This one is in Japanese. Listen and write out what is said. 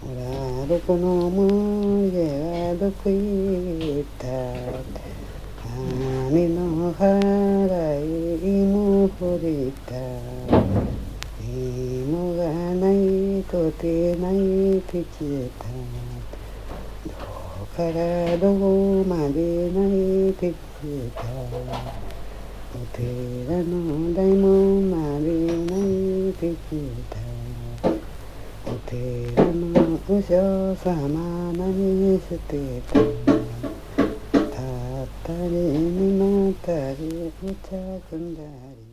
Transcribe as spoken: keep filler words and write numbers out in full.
ほらどこの家はどこ行った兄の払い芋掘りた芋がないとてないてきたどこからどこまでないてきたお寺の大門まで泣いてきたお寺の和尚様何してたたったりになったりお茶汲んだり